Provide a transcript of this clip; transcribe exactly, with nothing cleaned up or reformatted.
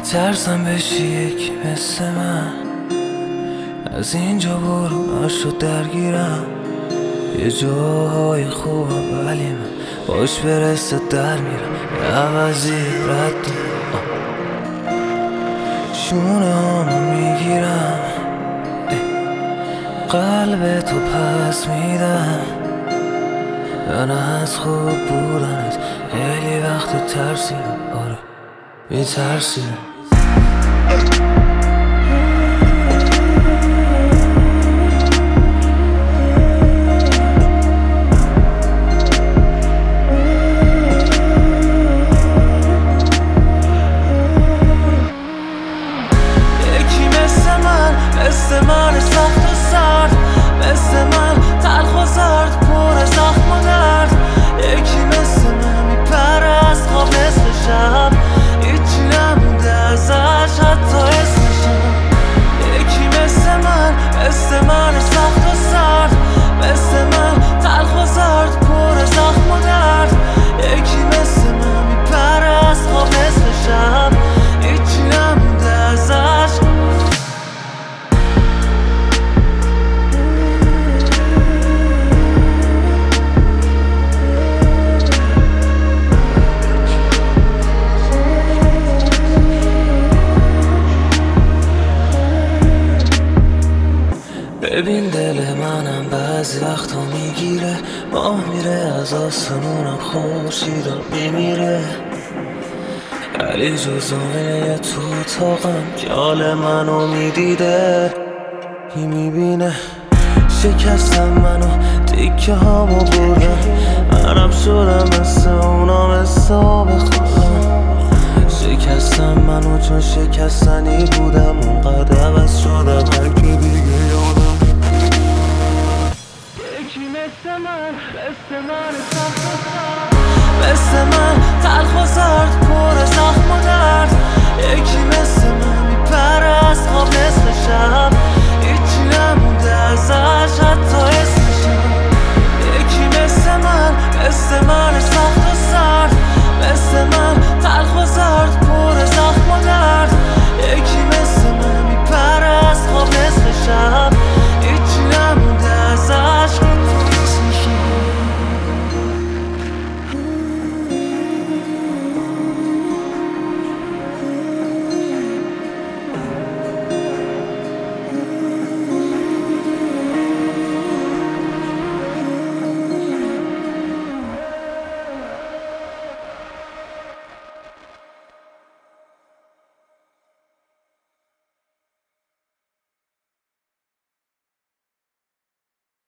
میترسم بشی یکی مثل من، از اینجا برو نشد درگیرم. یه جاهای خوبم ولی من باش برسه در میرم، یه عوضی رد شونه هامو میگیرم، قلب تو پس میدم. من از خوب بودنت خیلی وقت ترسیدم، آره میترسیدم. مثل من سخت و سرد، مثل من تلخ و زرد، پر زخم و درد. یکی مثل من میپره از خواب نصف شب، هیچی نمونده ازش حتی اسمشم. یکی مثل من، مثل من سخت و سرد، مثل من تلخ و زرد، پر زخم و درد. یکی مثل من میپره از خواب نصف شب، هیچی نمونده ازش. ببین دل منم بعضی وقتا میگیره، ماه میره از آسمونم، خورشیدا میمیره. ولی جز آینه تو اتاقم که حال منو میدیده، کی میبینه شکستم منو، تیکه هامو بردم. منم شدم مثل اونا، مثل آب خودم. شکستم منو چون شکستنی بودم، اونقدر عوض شدم هر که دیگه یادم. یکی مثل من، مثل من سخت و سرد، مثل من تلخ و زرد، پر زخم و درد. یکی مثل من میپره از خواب نصف شب.